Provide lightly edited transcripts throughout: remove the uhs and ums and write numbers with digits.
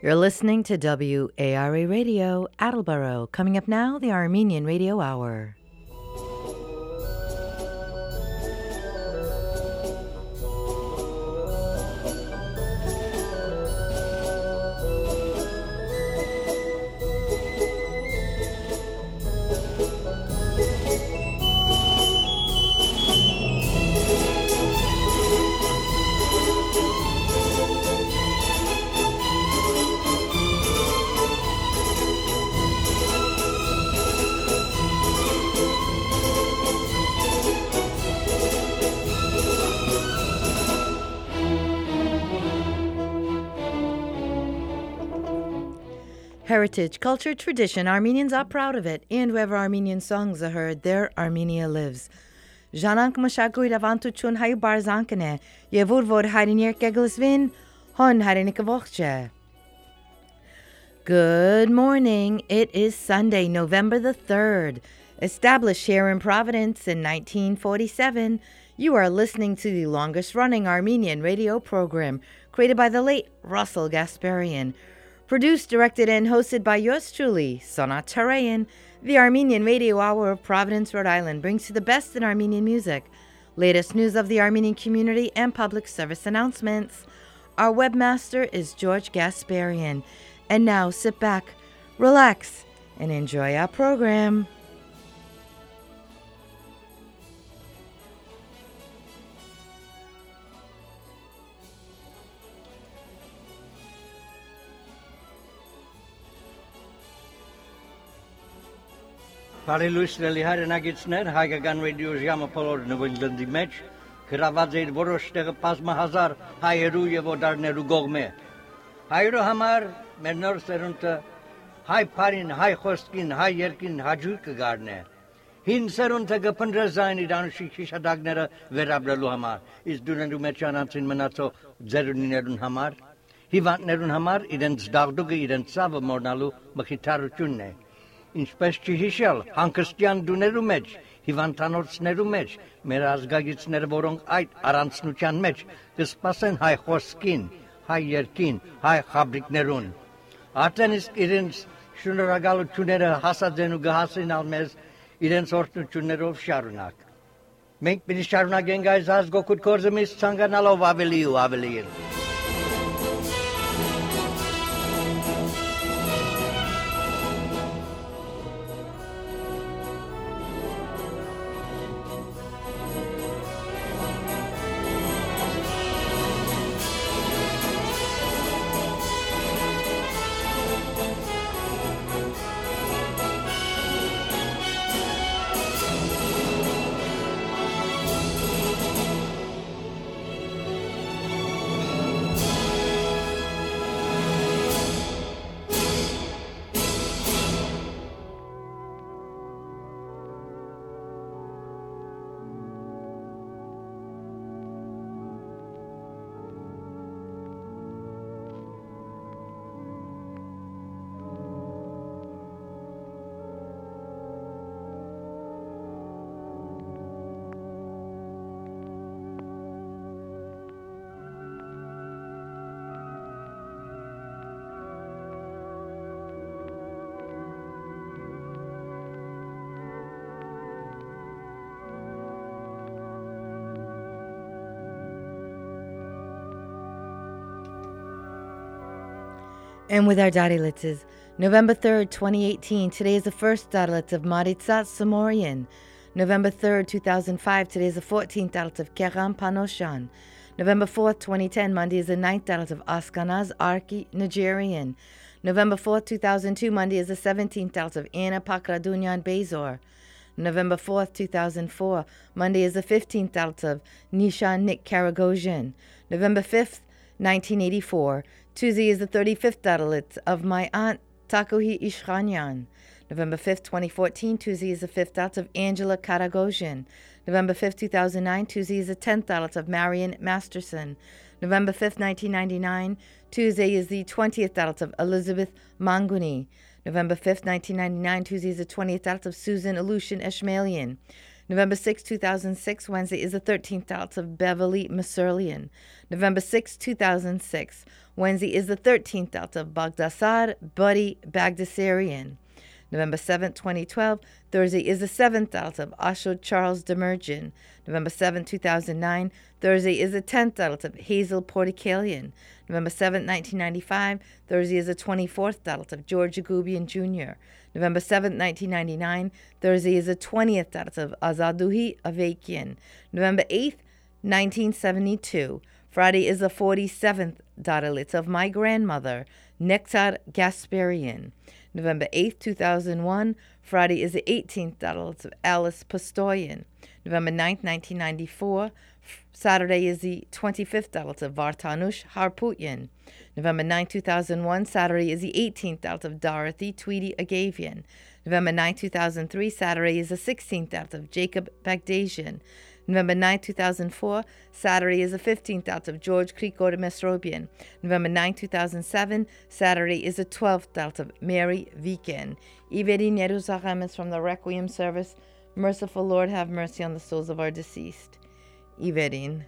You're listening to WARA Radio, Attleboro. Coming up now, the Armenian Radio Hour. Heritage, culture, tradition. Armenians are proud of it, and wherever Armenian songs are heard, there Armenia lives. Janank mashagui davantuchun hayu barzankane, yevur vod harinir keglisvin, hon harinikavoche. Good morning. It is Sunday, November the 3rd. Established here in Providence in 1947, you are listening to the longest-running Armenian radio program created by the late Russell Gasparian. Produced, directed, and hosted by yours truly, Sonat Tarayan. The Armenian Radio Hour of Providence, Rhode Island brings you the best in Armenian music, latest news of the Armenian community, and public service announcements. Our webmaster is George Gasparian. And now sit back, relax, and enjoy our program. Բարելույսների հայրենագիցներ, հայկական ռադիո ժամապոլոր նվնջլնդի մեջ գրաված էր որոշ տեղը բազմահազար հայերու եւ օտարներու կողմէ։ Հայերու համար մեր նոր սերունդը հայ բարին, հայ խոսքին, հայ երկին հաջող կգարնե։ Հին սերունդը կփնտրեզային իր անշիկ շիշադակները վերաբրելու համար, իսկ դուներու մեջ անցին մնացող ձերունիներուն համար, հիվանդներուն համար իրենց դաղդուկը իրենց ցավը մորնալու մխիթարությունն է։ Ինչպես չհիշել հանգստյան դուներու մեջ, հիվանդանոցներու մեջ, մեր ազգագիցները, որոնք այդ առանցնության մեջ կսպասեն հայ խոսքին, հայ երկին, հայ խաբրիկներուն։ Արդեն իսկ իրենց շնորհակալությունները հասած են ու կհասնեն մեզ իրենց օրհնություններով շարունակ։ Մենք պիտի շարունակենք այս ազգօգուտ գործը միշտ ցանկանալով ավելի ու ավելի։ And with our Dadilitzes, November 3rd, 2018, today is the first Dadilitz of Maritsat Samorian. November 3rd, 2005, today is the 14th Dalit of Keram Panoshan. November 4th, 2010, Monday is the 9th Dalit of Askanaz Arki Nigerian. November 4th, 2002, Monday is the 17th Dalit of Anna Pakradunyan Bezor. November 4th, 2004, Monday is the 15th Dalit of Nishan Nick Karagosian. November 5th, 1984, Tuesday is the 35th Dalit of my aunt Takuhi Ishranyan. November 5th, 2014, Tuesday is the 5th Dalit of Angela Karagosian. November 5th, 2009, Tuesday is the 10th Dalit of Marion Masterson. November 5th, 1999, Tuesday is the 20th Dalit of Elizabeth Manguni. November 5th, 1999, Tuesday is the 20th Dalit of Susan Aleutian Eshmalian. November 6, 2006, Wednesday is the 13th Dalit of Beverly Masurlian. November 6, 2006, Wednesday is the 13th Dalet of Bagdasar Buddy Bagdasarian. November 7th, 2012. Thursday is the 7th Dalet of Ashod Charles Demergen. November 7th, 2009. Thursday is the 10th Dalet of Hazel Porticalian. November 7th, 1995. Thursday is the 24th Dalet of George Agubian Jr. November 7th, 1999. Thursday is the 20th Dalet of Azaduhi Avakian. November 8th, 1972. Friday is the 47th Dalet of my grandmother, Nectar Gasparian. November 8th, 2001. Friday is the 18th Dalet of Alice Pastoyan. November 9th, 1994. Saturday is the 25th Dalet of Vartanush Harputian. November 9th, 2001. Saturday is the 18th Dalet of Dorothy Tweedy Agavian. November 9th, 2003. Saturday is the 16th Dalet of Jacob Bagdasian. November 9, 2004, Saturday is the 15th Dalet of George Kriko de Mesrobian. November 9, 2007, Saturday is the 12th Dalet of Mary Viken. Iverin Yerushalayim is from the Requiem service. Merciful Lord, have mercy on the souls of our deceased. Iverin.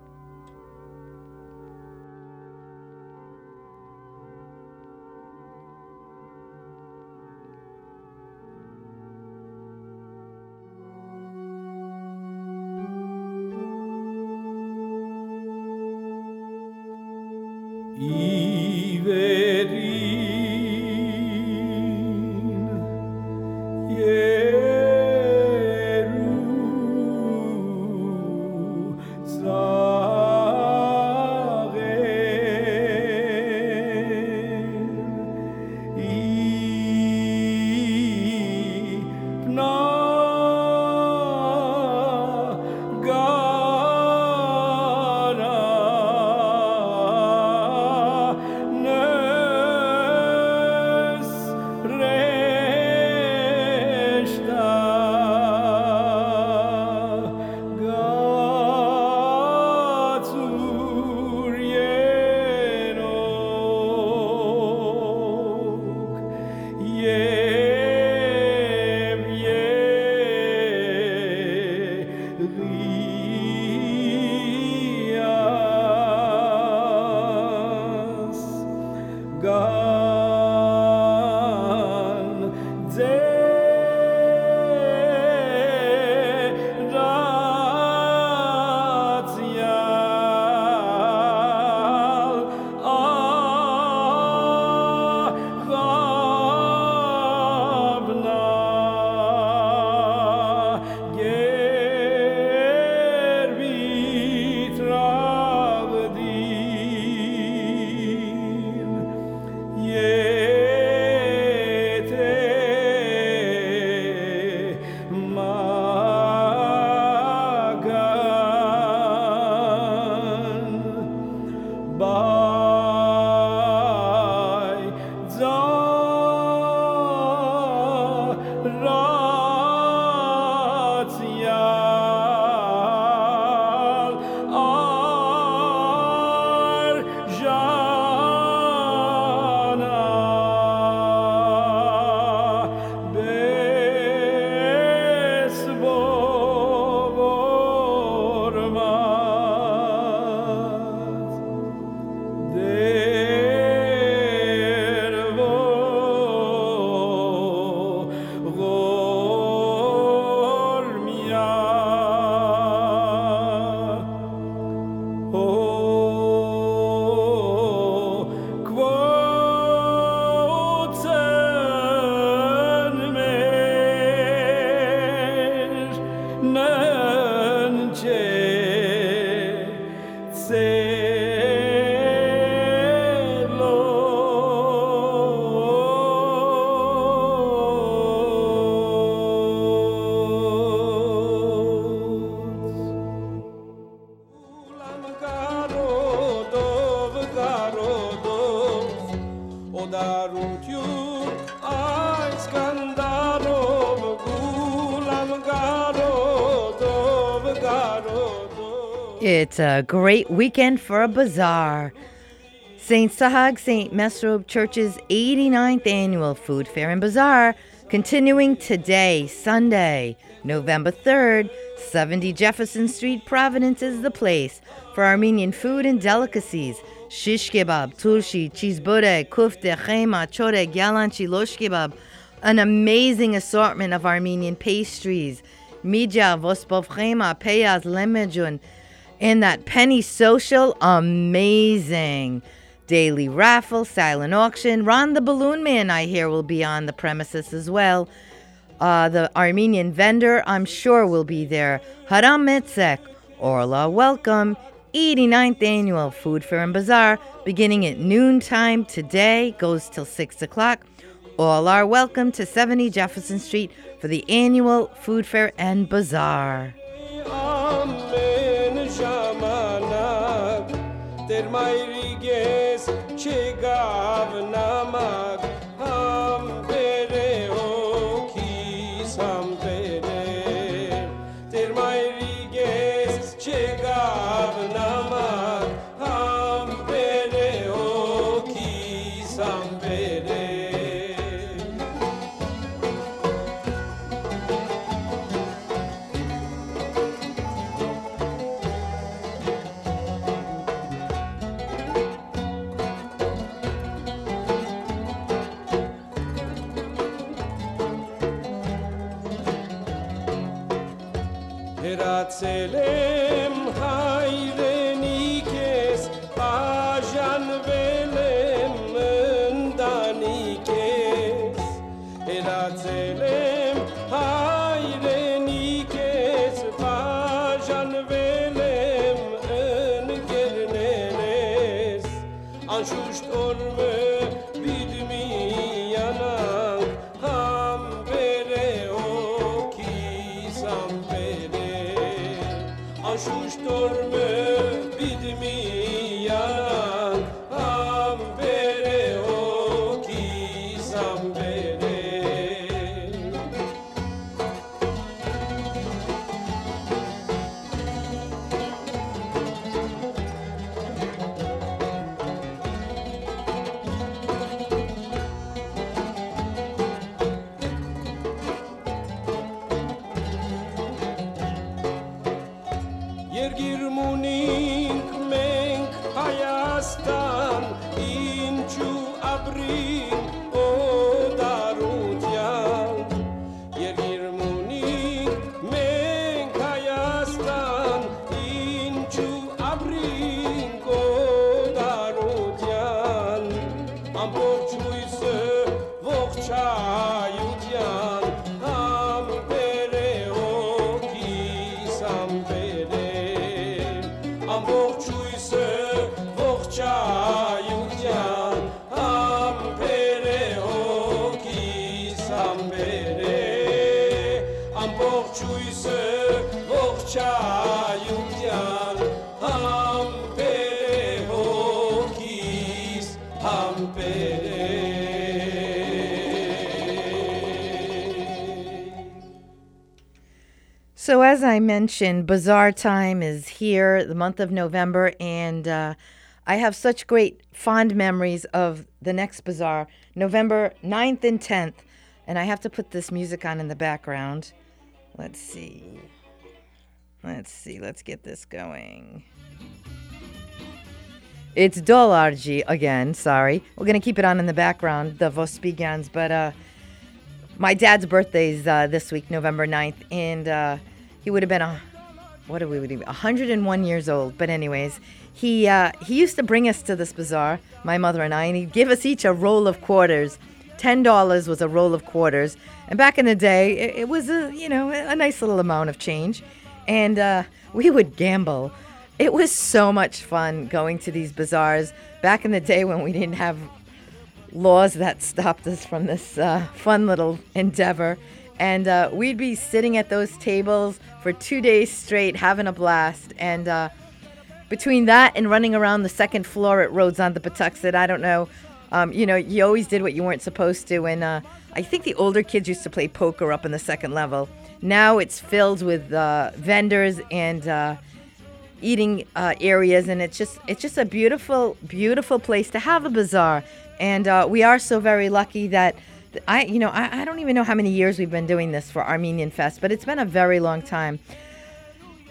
It's a great weekend for a bazaar. St. Sahag St. Mesrob Church's 89th Annual Food Fair and Bazaar, continuing today, Sunday, November 3rd, 70 Jefferson Street, Providence is the place for Armenian food and delicacies, shish kebab, turshi, cheeseburek, kufte, khema, chorek, yalanchi, losh kebab. An amazing assortment of Armenian pastries. Mija, vospov khema, peyaz, lemejun. And that penny social, amazing. Daily raffle, silent auction. Ron the Balloon Man, I hear, will be on the premises as well. The Armenian vendor, I'm sure, will be there. Haram Metzek, Orla Welcome, 89th Annual Food Fair and Bazaar, beginning at noontime today, goes till 6 o'clock. All are welcome to 70 Jefferson Street for the annual Food Fair and Bazaar. Հրացելեմ հայրենիքես, բաժանվելեմ ընտանիքես, հրացելեմ հայրենիքես, բաժանվելեմ ընկերներես, անշուշտ օրվը պիտի միանանք, համբերը օքիս ամբերը, անշուշտ օրվը պիտի միանանք, համբերը օքիս ամբերը. Երգիրմունինք մենք Հայաստան, ինչու ապրին օդարության. Երգիրմունինք մենք Հայաստան, ինչու ապրին օդարության. Ամբողջ հույսը ողջայության, համբերը օքիս ամբերը. Ամբողջ հույսը ողջայության, համբերը օքիս ամբերը. Ամբողջ հույսը ողջայության, համբերը օքիս ամբերը. So as I mentioned, Bazaar time is here, the month of November, and I have such great fond memories of the next Bazaar, November 9th and 10th, and I have to put this music on in the background. Let's see, let's get this going. It's Dolarji again, sorry. We're going to keep it on in the background, the Vospigans, but my dad's birthday's this week, November 9th, and he would have been 101 years old. But anyways, he used to bring us to this bazaar, my mother and I, and he'd give us each a roll of quarters. $10 was a roll of quarters, and back in the day, it was a nice little amount of change, and we would gamble. It was so much fun going to these bazaars back in the day when we didn't have laws that stopped us from this fun little endeavor. And we'd be sitting at those tables for 2 days straight, having a blast. And between that and running around the second floor at Rhodes on the Patuxent, I don't know, you always did what you weren't supposed to. And I think the older kids used to play poker up in the second level. Now it's filled with vendors and eating areas, and it's just a beautiful, beautiful place to have a bazaar. And we are so very lucky that I don't even know how many years we've been doing this for Armenian Fest, but it's been a very long time.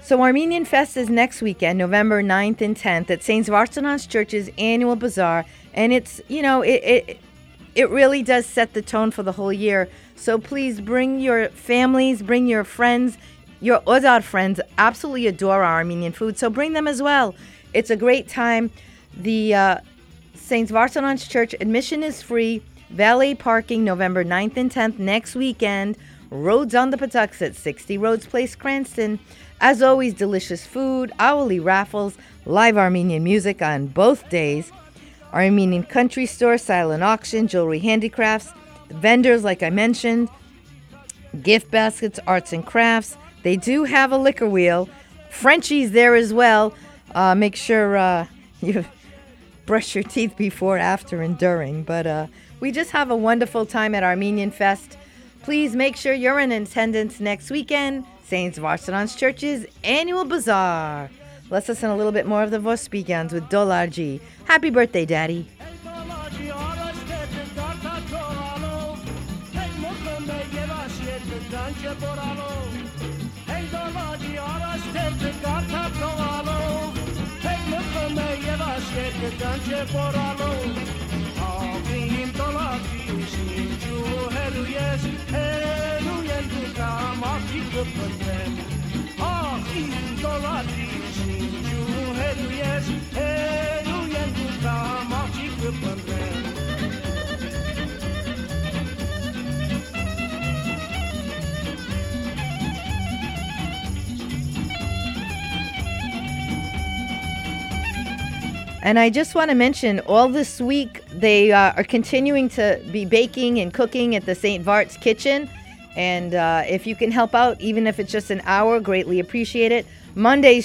So Armenian Fest is next weekend, November 9th and 10th at St. Vartanans Church's annual bazaar. And it's, it really does set the tone for the whole year. So please bring your families, bring your friends. Your Odar friends absolutely adore our Armenian food, so bring them as well. It's a great time. The St. Vartanans Church admission is free. Valet parking November 9th and 10th next weekend. Roads on the Patuxet, 60 Rhodes Place, Cranston. As always, delicious food, hourly raffles, live Armenian music on both days. Armenian country store, silent auction, jewelry handicrafts, vendors like I mentioned, gift baskets, arts and crafts. They do have a liquor wheel. Frenchie's there as well. Make sure you brush your teeth before, after, and during. But we just have a wonderful time at Armenian Fest. Please make sure you're in attendance next weekend. St. Vartanans Church's annual bazaar. Let's listen a little bit more of the Vospigans with Dolarji. Happy birthday, Daddy. And I just want to mention, all this week, they are continuing to be baking and cooking at the St. Vart's Kitchen. And if you can help out, even if it's just an hour, greatly appreciate it. Tuesday,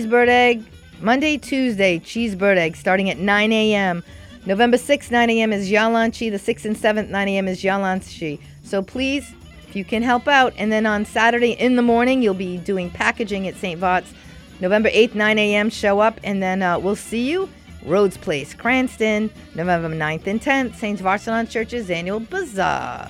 cheeseburger egg, starting at 9 a.m. November 6th, 9 a.m. is Yalanchi. The 6th and 7th, 9 a.m. is Yalanchi. So please, if you can help out. And then on Saturday in the morning, you'll be doing packaging at St. Vart's. November 8th, 9 a.m. Show up, and then we'll see you. Rhodes Place, Cranston, November 9th and 10th, St. Vartanans Church's annual bazaar.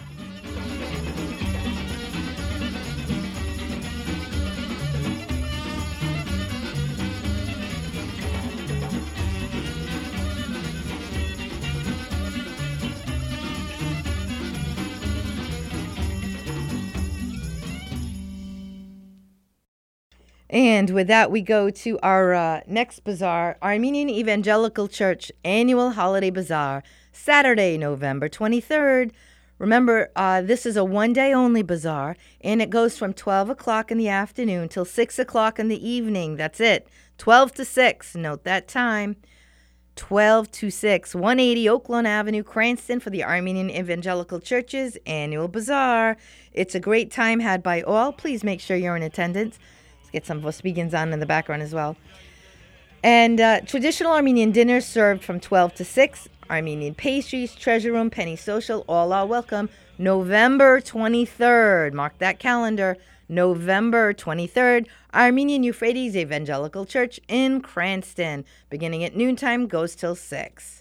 And with that, we go to our next bazaar, Armenian Evangelical Church Annual Holiday Bazaar, Saturday, November 23rd. Remember, this is a one-day only bazaar, and it goes from 12 o'clock in the afternoon till 6 o'clock in the evening. That's it, 12 to 6. Note that time, 12 to 6, 180 Oaklawn Avenue, Cranston, for the Armenian Evangelical Church's Annual Bazaar. It's a great time had by all. Please make sure you're in attendance. Get some Vospigans on in the background as well. And traditional Armenian dinners served from 12 to 6. Armenian pastries, treasure room, penny social, all are welcome. November 23rd. Mark that calendar. November 23rd. Armenian Euphrates Evangelical Church in Cranston. Beginning at noontime, goes till 6.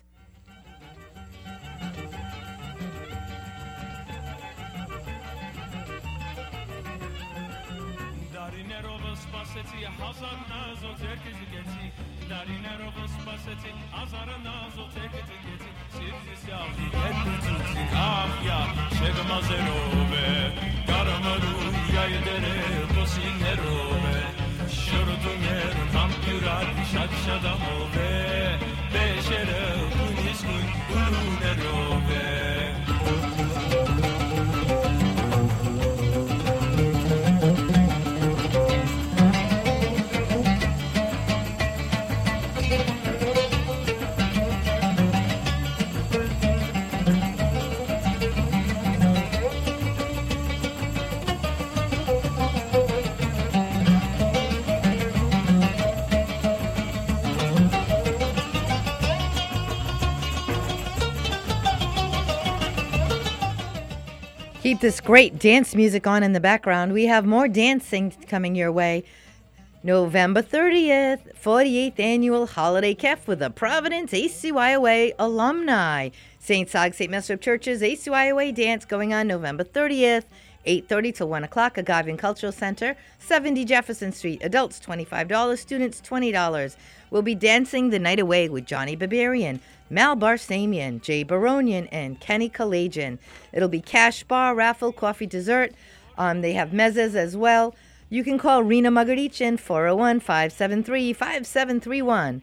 Keep this great dance music on in the background. We have more dancing coming your way. November 30th, 48th Annual Holiday Kef with the Providence ACYOA alumni. St. Sag St. Mesrop Church's ACYOA dance going on November 30th. 8:30 till 1 o'clock, Agavian Cultural Center, 70 Jefferson Street. Adults $25, students $20. We'll be dancing the night away with Johnny Barbarian, Mal Barsamian, Jay Baronian, and Kenny Kalajian. It'll be cash bar, raffle, coffee, dessert. They have mezzas as well. You can call Rena Mugarichin, 401-573-5731.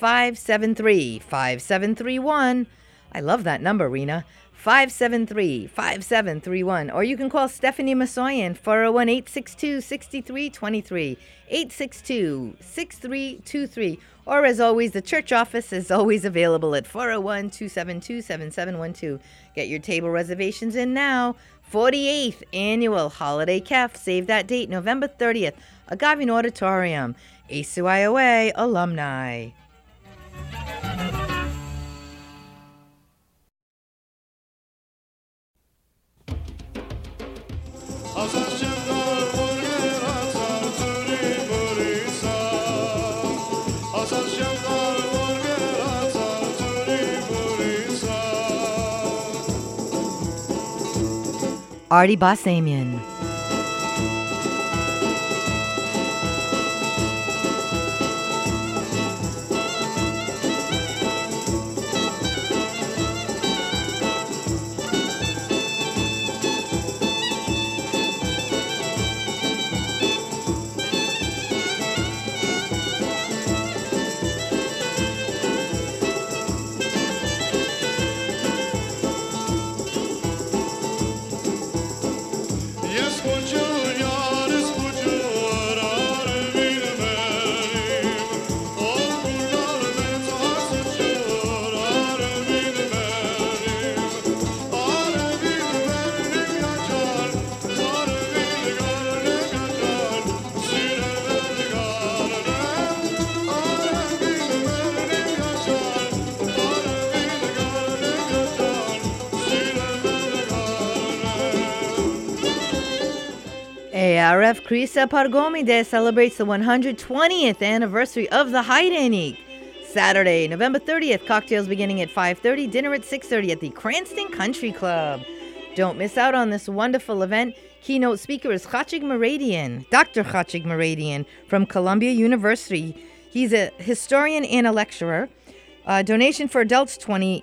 573-5731. I love that number, Rena. 573-5731. Or you can call Stephanie Masoyan, 401-862-6323. 862-6323. Or as always, the church office is always available at 401-272-7712. Get your table reservations in now. 48th Annual Holiday Kef. Save that date, November 30th. Agavian Auditorium. ACYOA alumni. Artie Bassamian. ARF Krisa Pargomide celebrates the 120th anniversary of the Heidenig. Saturday, November 30th, cocktails beginning at 5:30, dinner at 6:30 at the Cranston Country Club. Don't miss out on this wonderful event. Keynote speaker is Chachig Meradian, Dr. Chachig Meradian from Columbia University. He's a historian and a lecturer. Donation for adults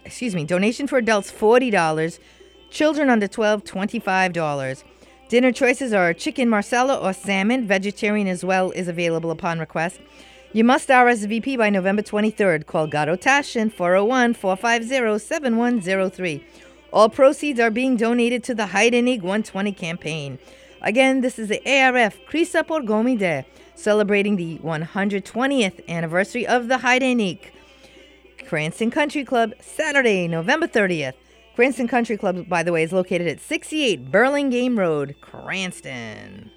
$40. Children under 12, $25. Dinner choices are chicken marsala or salmon. Vegetarian as well is available upon request. You must RSVP by November 23rd. Call Gado Tashin, 401-450-7103. All proceeds are being donated to the Heidenig 120 campaign. Again, this is the ARF Krisa Porgomide, celebrating the 120th anniversary of the Heidenig. Cranston Country Club, Saturday, November 30th. Cranston Country Club, by the way, is located at 68 Burlingame Road, Cranston.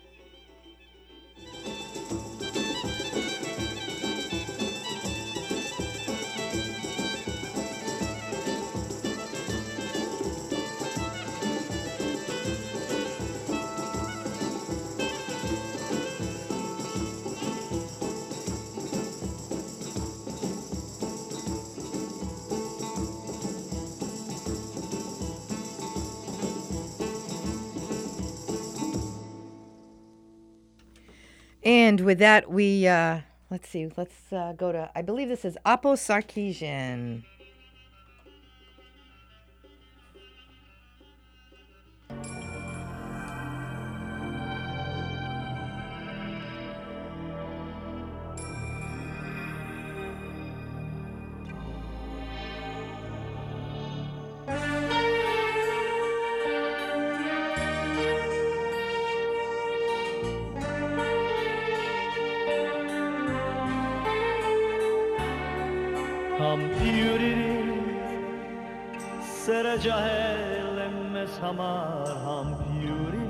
And with that, we, let's go to, I believe this is Apo Sarkeesian. Hamar ham puri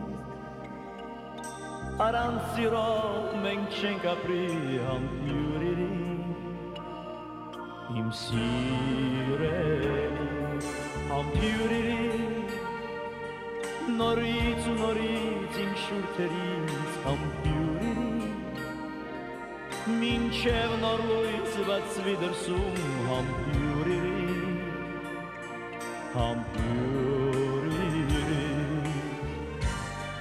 Aransiro menchen capri ham puri Im sire ham puri Norit in shurteris ham puri Min chev norloit vats vidersum ham puri Ham puri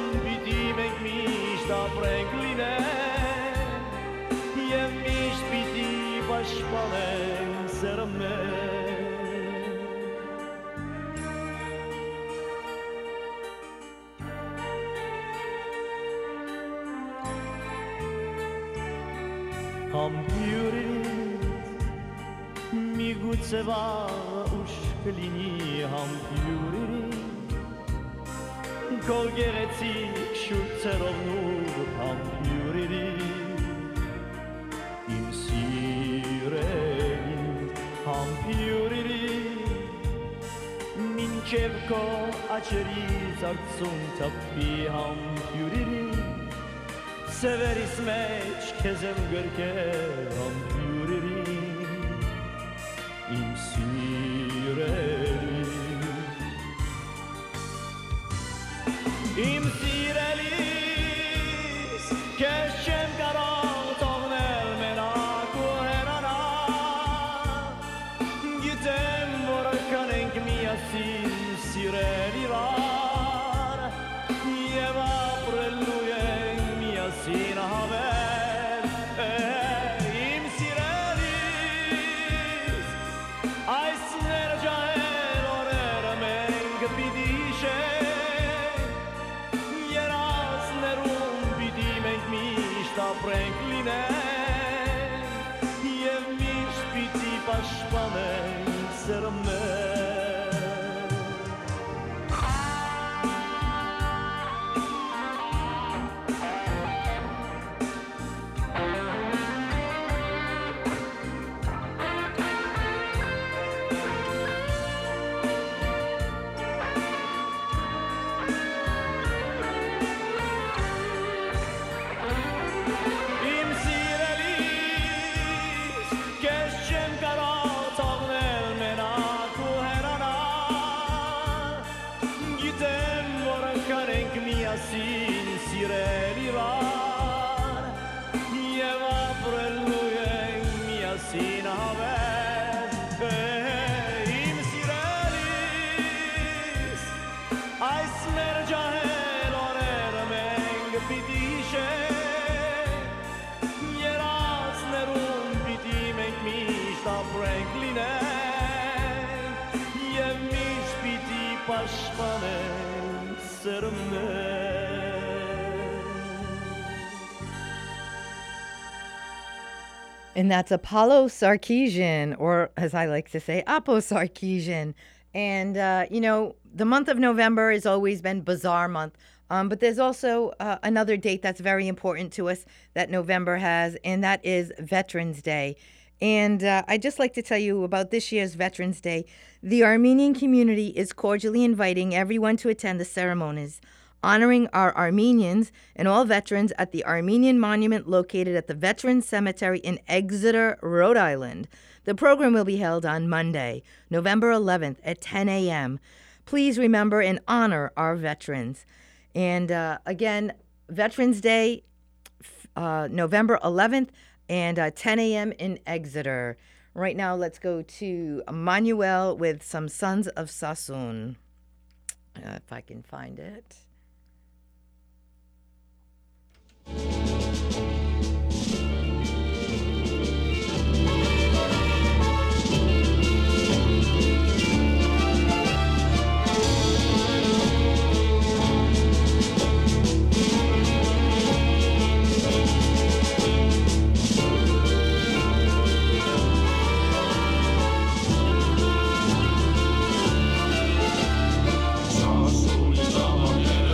piti menk mich da pränkline je mich piti pashpanen serme Am piurit mi guceva ushklini am piurit Kolgereci kshurtserovnu am piurit Im sireni am piurit Minchevko acheri zartsum tappi am piurit Severis mech kezem görke am piurit Im sireni Im sirelis keshem garot ogner menaku herana Gitem vorkanenk miasin sireli var Yeva prelluyen miasin haver Im sirelis Aisner jael orer menk bidishe Pränkline je mich piti pashpanen serme Sin sireni var Jeva prellujen miasin haver Im sirelis Ais merjahel orer meng pidishe Jeras nerum piti menk mish ta pränkline Je mish piti pashpanen serme And that's Apollo Sarkeesian, or as I like to say, Apo Sarkeesian. And, the month of November has always been Bazaar Month. But there's also another date that's very important to us that November has, and that is Veterans Day. And I'd just like to tell you about this year's Veterans Day. The Armenian community is cordially inviting everyone to attend the ceremonies, honoring our Armenians and all veterans at the Armenian Monument located at the Veterans Cemetery in Exeter, Rhode Island. The program will be held on Monday, November 11th at 10 a.m. Please remember and honor our veterans. And again, Veterans Day, November 11th and 10 a.m. in Exeter. Right now, let's go to Manuel with some Sons of Sassoon. If I can find it. Sassoon,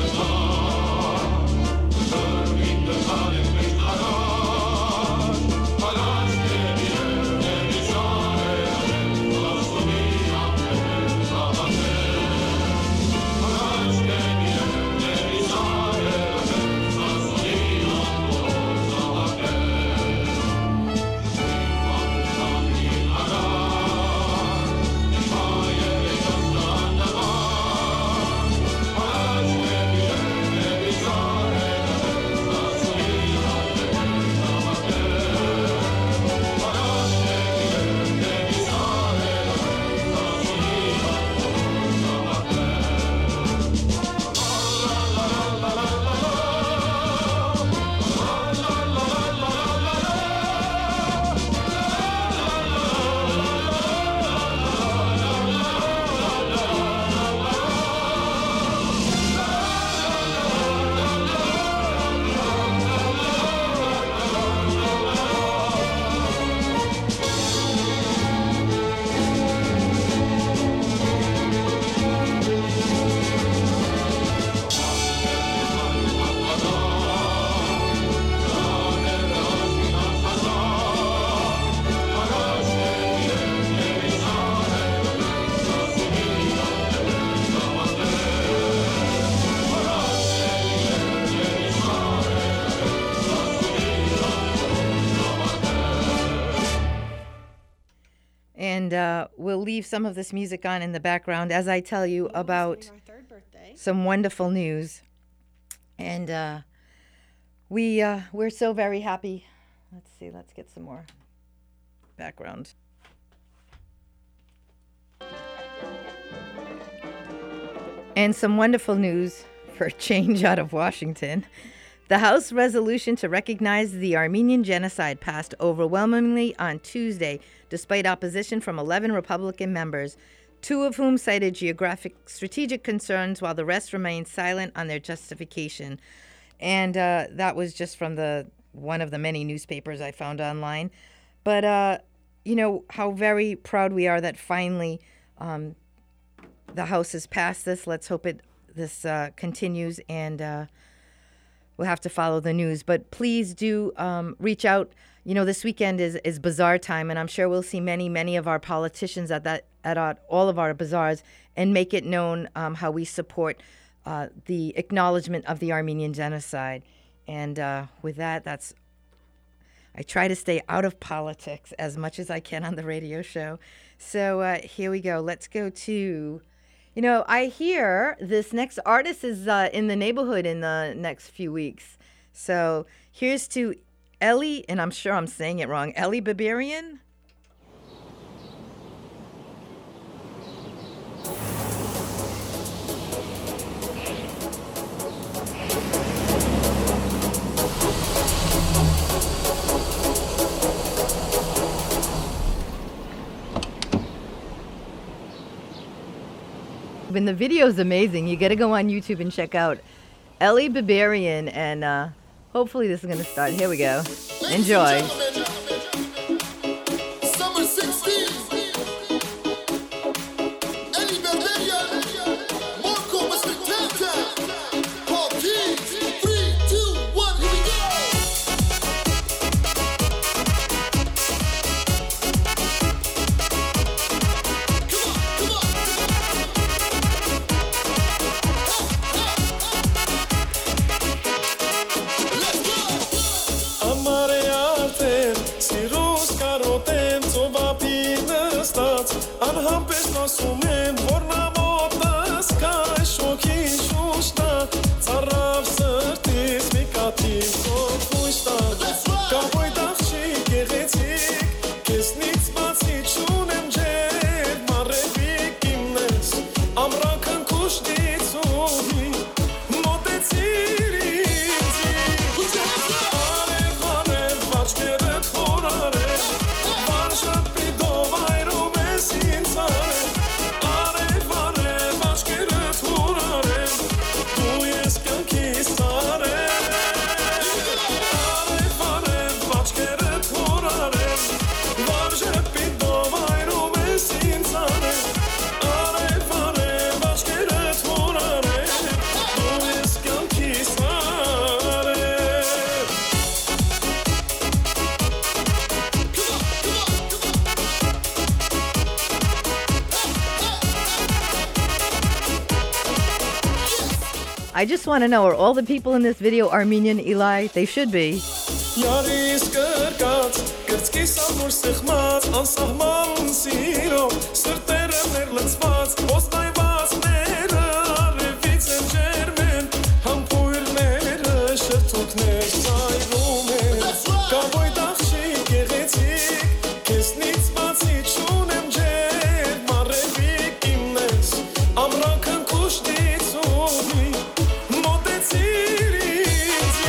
And we'll leave some of this music on in the background as I tell you about some wonderful news. And we're so very happy. Let's see, let's get some more background. And some wonderful news for a change out of Washington. The House resolution to recognize the Armenian genocide passed overwhelmingly on Tuesday, despite opposition from 11 Republican members, 2 of whom cited geographic strategic concerns, while the rest remained silent on their justification. And that was just from one of the many newspapers I found online. But, you know, how very proud we are that finally the House has passed this. Let's hope this continues, and we'll have to follow the news. But please do reach out. You know, this weekend is bazaar time, and I'm sure we'll see many of our politicians at all of our bazaars, and make it known how we support the acknowledgement of the Armenian genocide. And with that, I try to stay out of politics as much as I can on the radio show. So here we go. Let's go to, you know, I hear this next artist is in the neighborhood in the next few weeks. So here's to Ellie, and I'm sure I'm saying it wrong, Ellie Biberian. And the video is amazing. You got to go on YouTube and check out Ellie Biberian, and hopefully this is going to start. Here we go. Enjoy. Summer 16. Ellie Biberian. Marco Mr. Tanta. Paul Keys. 3, 2, 1, here we go. Ասում են, որ նա մոտս կա շոքի շուշտա ծառավ սրտից մի կաթիվ սոքուշտա կապոյ դախշի գեղեցիկ կեսնից բացի չունեմ ջեր մարևիկ իմնես ամրակն կուշտից ուհի մոտեցիր ինձի արև վաչկերդ խորարև վարշատ պիտով այրում ես ինձ I just want to know, are all the people in this video Armenian, Eli? They should be. Yarիս կրկած, կրծքիս ամուր սեղմած, անսահման սիրով, սրտերը մեր լծված, ոստայվածները արևից են ջերմեն, համբույրները շրթունքներ սայրում են, կավոյ դախշի գեղեցիկ, կեսնից բացի չունեմ ջեր, մարևիկ իմնես, ամրակն կուշտից ուհի, մոտեցիր ինձի,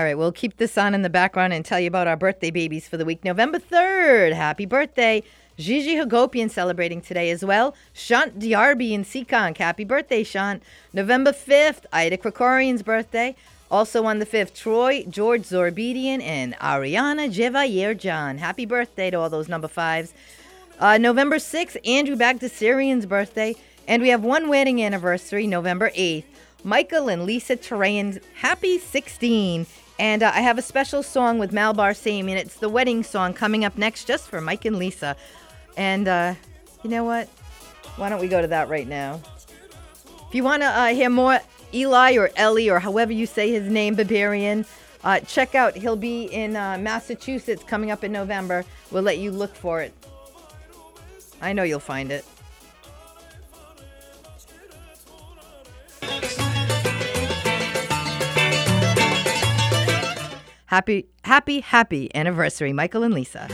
right, we'll keep this on in the background and tell you about our birthday babies for the week. November 3rd, happy birthday. Gigi Hagopian celebrating today as well. Shant Diarby in Seekonk, happy birthday, Shant. November 5th, Ida Krikorian's birthday. Also on the 5th, Troy George Zorbedian and Ariana Jevayer John. Happy birthday to all those number 5s. November 6th, Andrew Bagdasarian's birthday. And we have one wedding anniversary, November 8th. Michael and Lisa Terrain's happy 16. And I have a special song with Malbar Same, and it's the wedding song coming up next just for Mike and Lisa. And you know what? Why don't we go to that right now? If you want to hear more Eli or Ellie or however you say his name, Barbarian, check out. He'll be in Massachusetts coming up in November. We'll let you look for it. I know you'll find it. Happy anniversary, Michael and Lisa.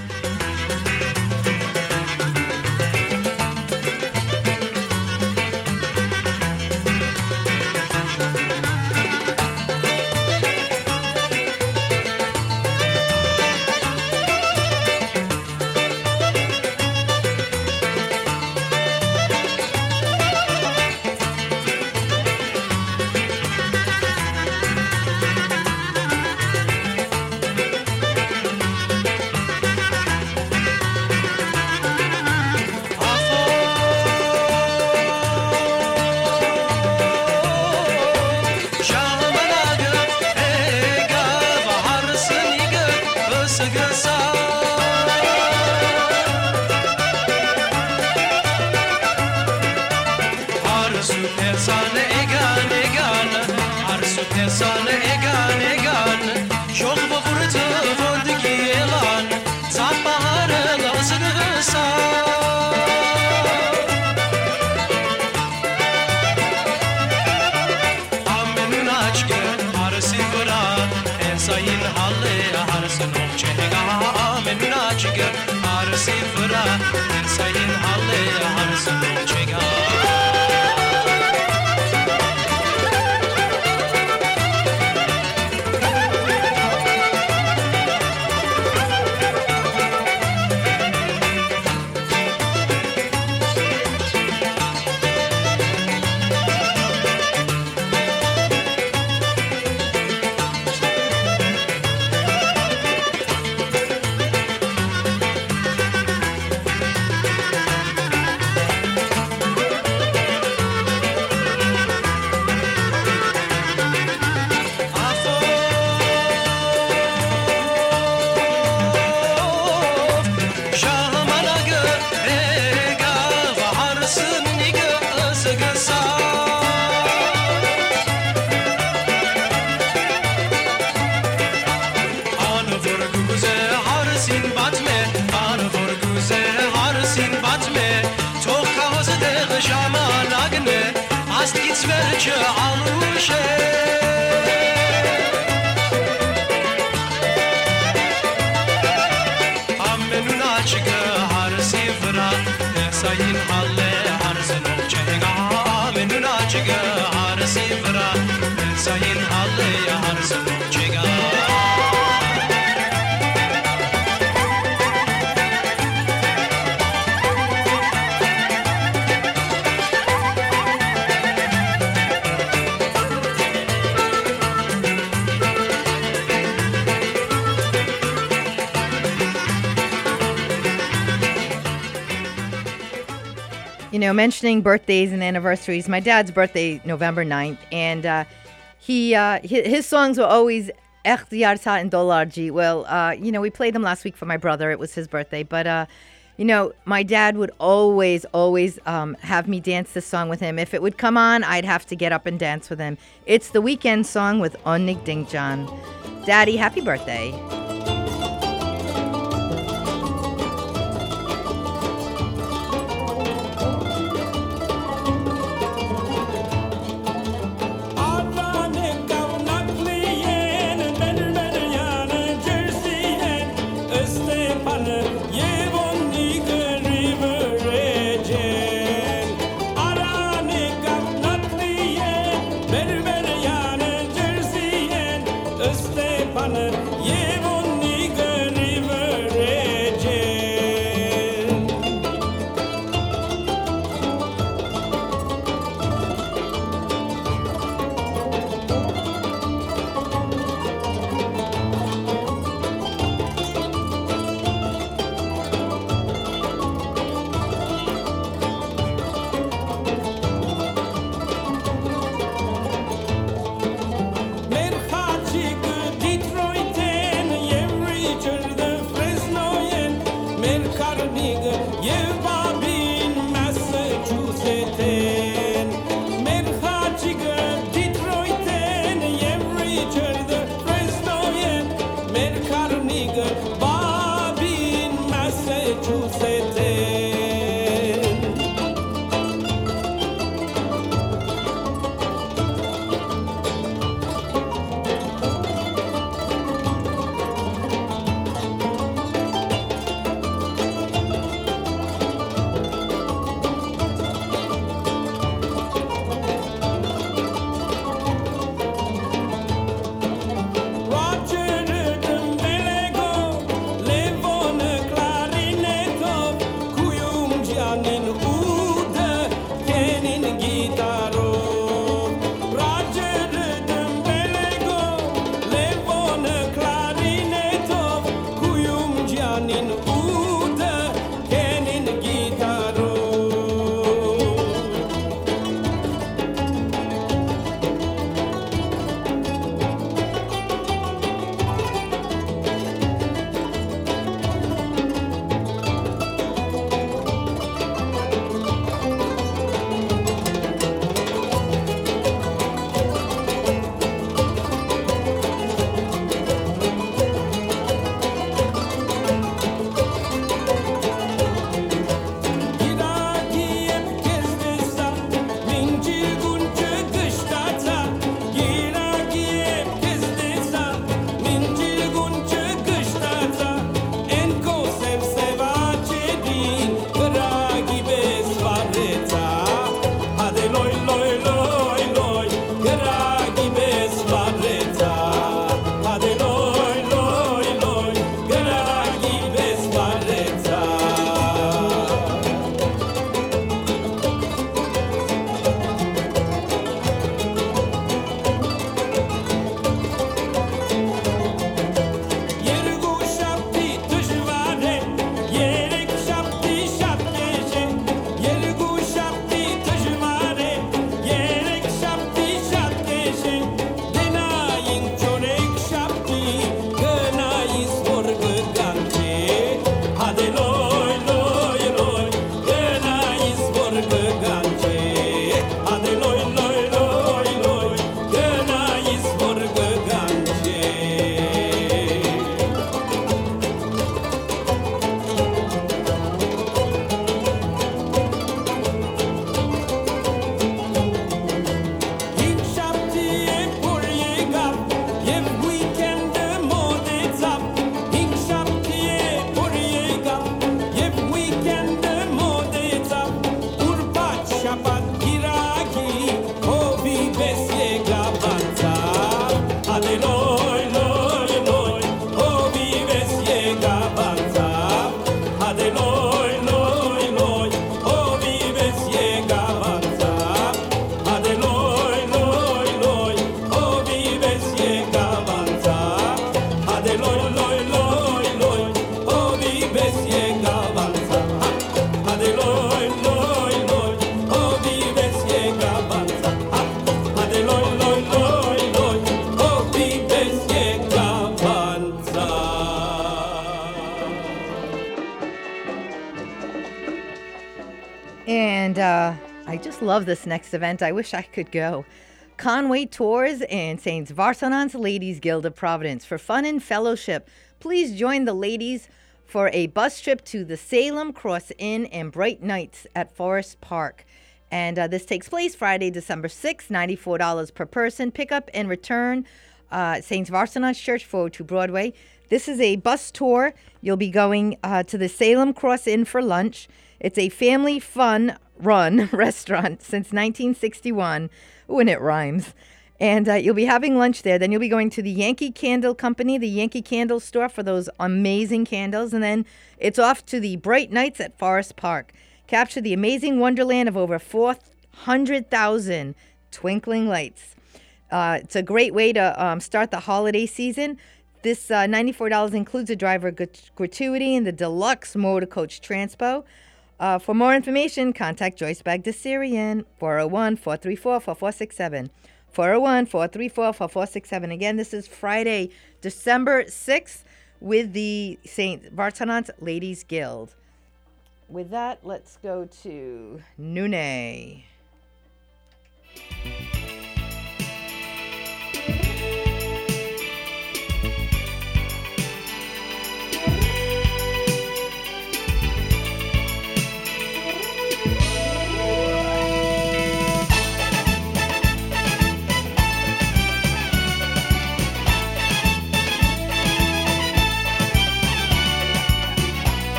You know, mentioning birthdays and anniversaries, my dad's birthday, November 9th, and his songs were always Echt Yarta and Dolarji. Well, you know, we played them last week for my brother. It was his birthday. But, you know, my dad would always have me dance this song with him. If it would come on, I'd have to get up and dance with him. It's the weekend song with Onnig Dingjan. Daddy, happy birthday. Stefan Gianin Ude, Kenin Gitaro, Roger Dembelego, Levon Clarinetov, Kuyum Gianin Ude, Kenin Gitaro. And I just love this next event. I wish I could go. Conway Tours and St. Vartanant's Ladies Guild of Providence. For fun and fellowship, please join the ladies for a bus trip to the Salem Cross Inn and Bright Nights at Forest Park. And this takes place Friday, December 6th, $94 per person. Pickup and return, St. Vartanant's Church, 402 Broadway. This is a bus tour. You'll be going to the Salem Cross Inn for lunch. It's a family fun run restaurant since 1961. Ooh, and it rhymes. And you'll be having lunch there. Then you'll be going to the Yankee Candle Company, the Yankee Candle store for those amazing candles. And then it's off to the Bright Nights at Forest Park. Capture the amazing wonderland of over 400,000 twinkling lights. It's a great way to start the holiday season. This $94 includes a driver gratuity and the deluxe motor coach transpo. For more information, contact Joyce Bagdasarian, 401-434-4467. 401-434-4467. Again, this is Friday, December 6th with the St. Vartanant's Ladies Guild. With that, let's go to Nune.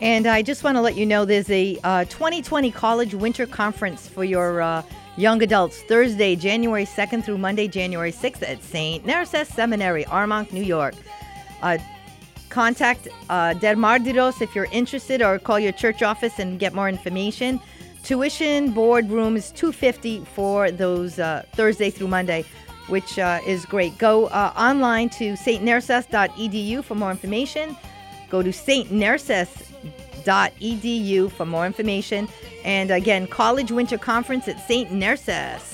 And I just want to let you know there's a 2020 College Winter Conference for your young adults, Thursday, January 2nd through Monday, January 6th at St. Narcissus Seminary, Armonk, New York. Contact Dermardiros if you're interested, or call your church office and get more information. Tuition, board, room is $250 for those Thursday through Monday, which is great. Go online to stnarcissus.edu for more information. Go to stnarcissus.edu for more information. And again, College Winter Conference at St. Narcissus.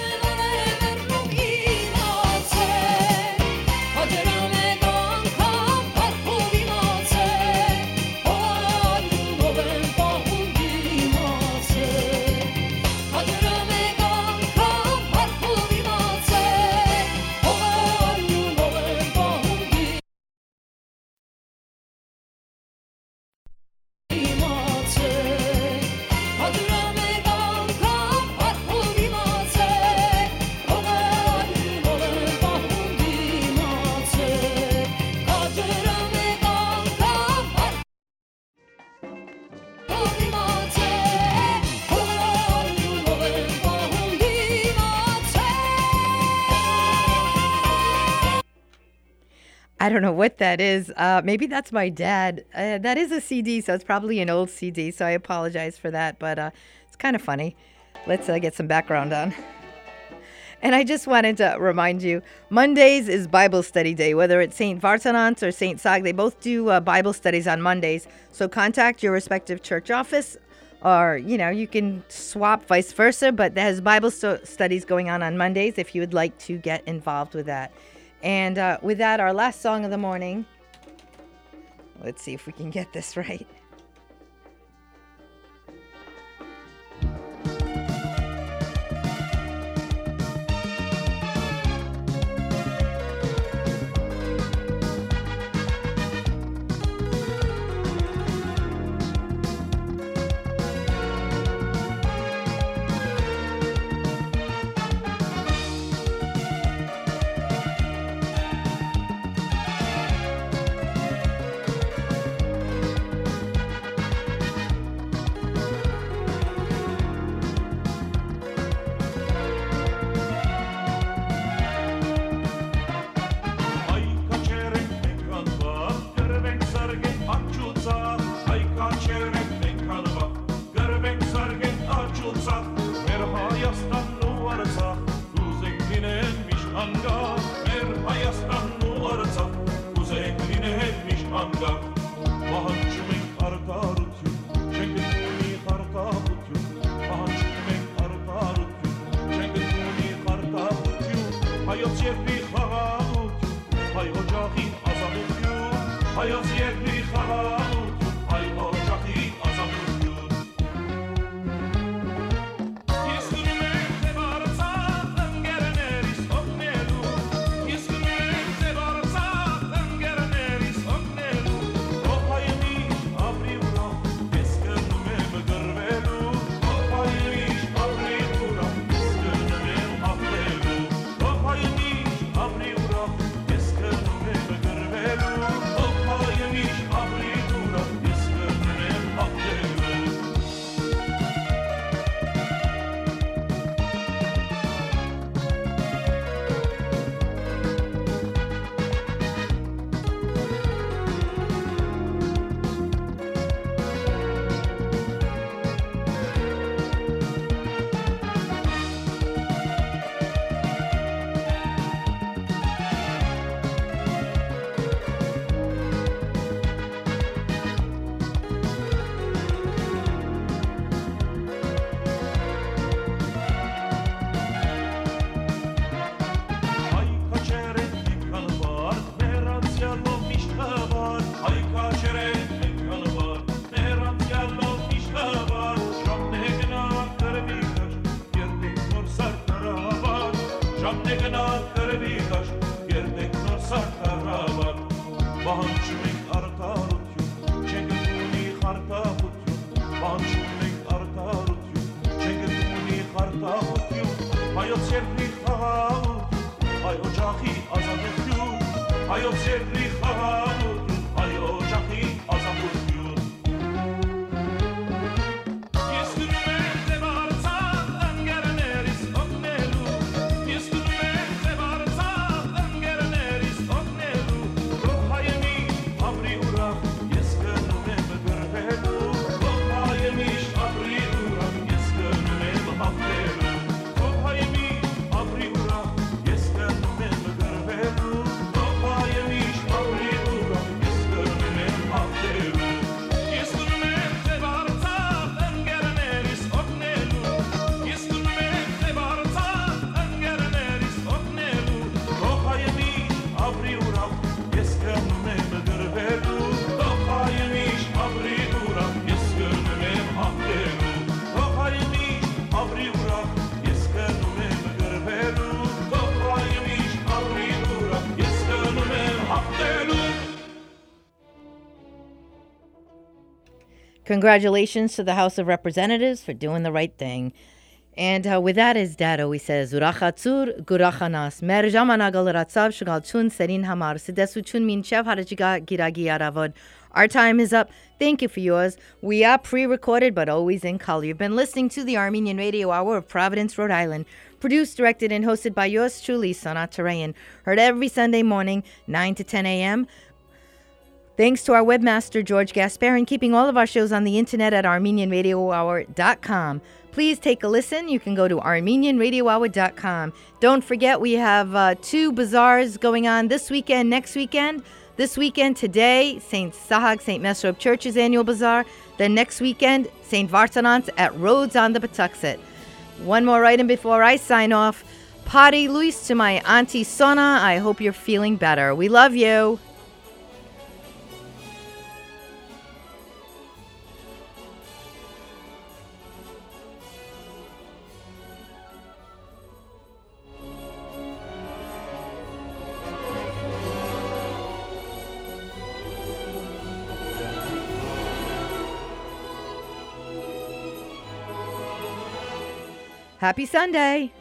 I don't know what that is. Maybe that's my dad. That is a CD, so it's probably an old CD, so I apologize for that, but it's kind of funny. Let's get some background on. And I just wanted to remind you, Mondays is Bible study day, whether it's St. Vartanant or St. Sag. They both do Bible studies on Mondays, so contact your respective church office, or, you can swap vice versa, but there's Bible studies going on Mondays if you would like to get involved with that. And with that, our last song of the morning. Let's see if we can get this right. Congratulations to the House of Representatives for doing the right thing. And with that, as Dad always says, Urachatzur, Gurachanas, Merjamanagal Ratsav, Shagal Chun, Serin Hamar, Sedesu Chun Min Chev, Harajiga, Giragi Aravod. Our time is up. Thank you for yours. We are pre-recorded, but always in color. You've been listening to the Armenian Radio Hour of Providence, Rhode Island. Produced, directed, and hosted by yours truly, Sonat Tarayan. Heard every Sunday morning, 9 to 10 a.m., Thanks to our webmaster, George Gasparin, keeping all of our shows on the internet at ArmenianRadioHour.com. Please take a listen. You can go to ArmenianRadioHour.com. Don't forget, we have 2 bazaars going on this weekend, next weekend. This weekend, today, St. Sahag, St. Mesrop Church's annual bazaar. Then next weekend, St. Vartanant's at Rhodes on the Patuxet. One more item before I sign off. Pari Luis to my Auntie Sona. I hope you're feeling better. We love you. Happy Sunday.